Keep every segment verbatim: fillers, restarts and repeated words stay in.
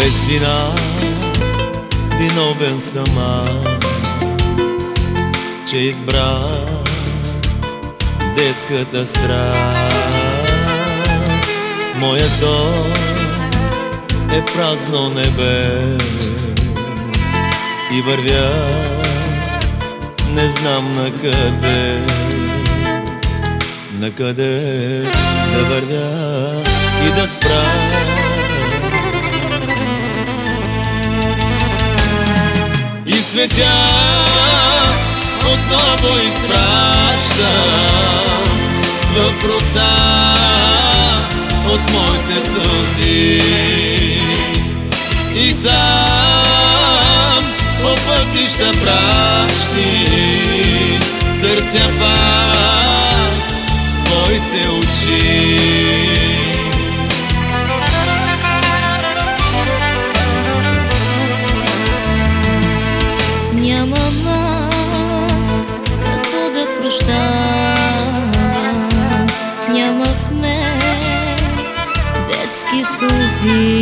Без вина виновен съм аз, че избрах детската страст. Моят дом е празно небе и вървя не знам на къде, на къде да вървя и да спра. И светя отново изпращам в роса от моите сълзи и сам по пътища прашни търся пак твоите очи. Нямам аз какво да прощавам, няма в мен детски сълзи.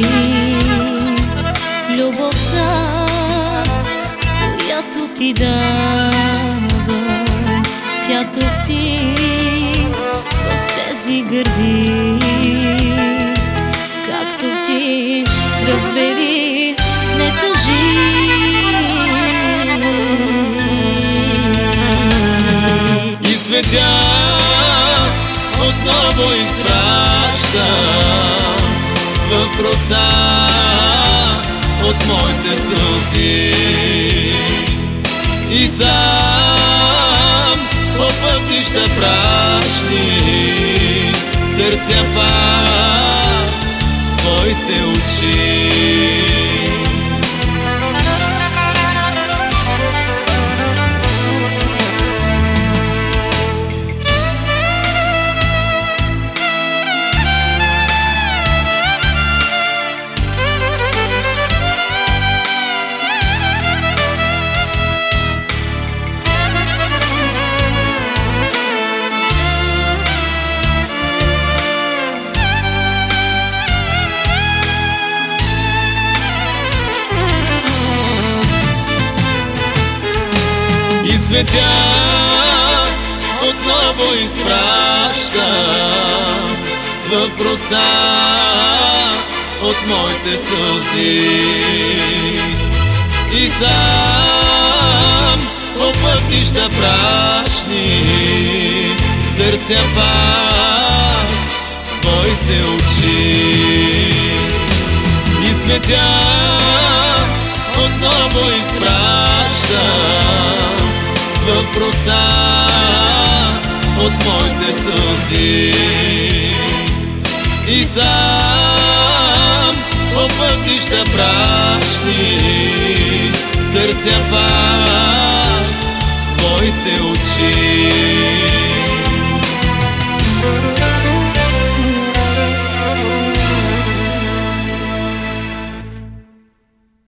Любовта, която ти давам, тя топти в тези гърди. Както ти разбери, не тъжи. И светя отново изпращам в роса от моите сълзи и сам по пътища прашни търся пак твоите очи. Светя отново изпращам в роса от моите сълзи и сам по пътища прашни търся пак твоите очи. И цветя отново изпращам в роса от моите сълзи и сам по пътища прашни търся пак твоите очи.